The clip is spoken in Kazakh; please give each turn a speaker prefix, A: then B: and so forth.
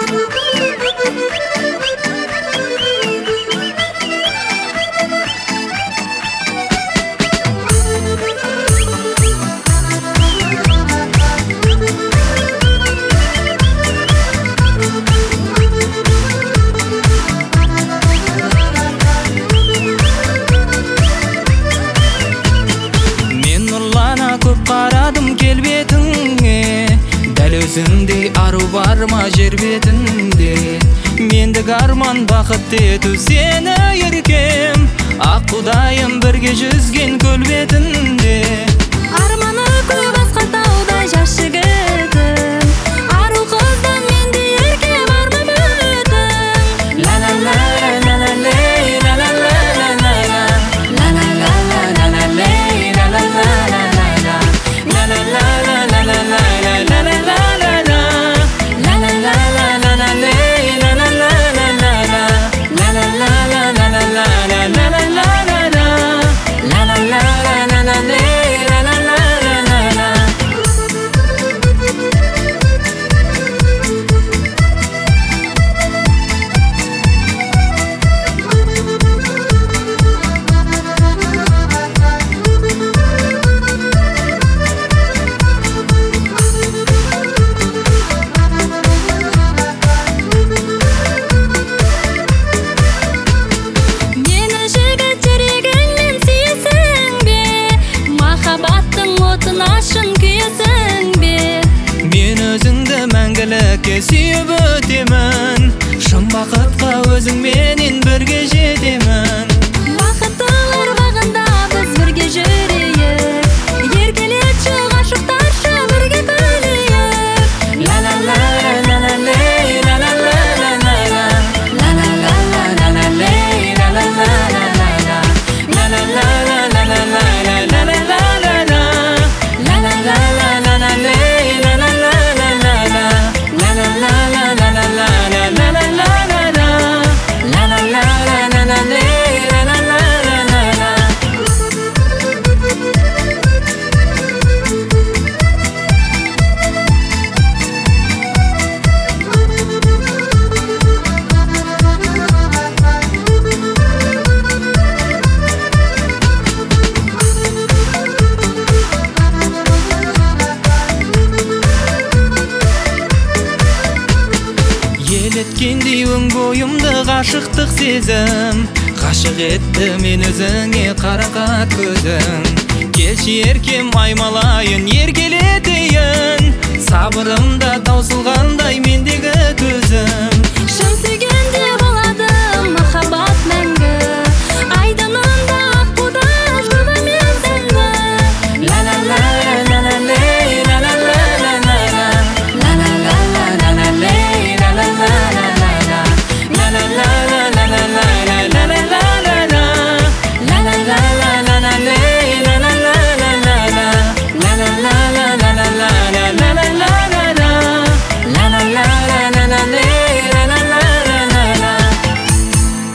A: Қарадым келбетіңе, дәл өзіңдей ару бар ма жер бетінде. Мендік арман бақыт ету сені еркем, ақ құдайым бірге жүзген көл бетінде.
B: Арманы көп асқар таудай жас жігітім, ару қыздан менде ерке бар ма бөтім.
A: Ла ла ла ла ла лей, ла ла ла ла ла ла, ла ла ла ла ла лей, ла ла ла ла. Мен өзіңді мәңгілікке сүйіп өтемін, шын бақытқа өзіңменен бірге жетемін.
B: Бақыттылар бағында біз бірге жүрейік, еркелетші ғашықтарша бірге күлейік.
A: Ла ла ла ла ла лей, ла ла ла ла ла ла, ла ла ла ла ла лей, ла ла ла ла ла ла, ла ла ла ла ла ла ла, ла ла ла ла ла ла, ла ла ла ла ла лей. Еткендей өң бойымды ғашықтық сезім, ғашық етті мен өзіңе қарақат көзің. Келші еркем аймалайын еркелетейін, сабырымда таусылғандай мендегі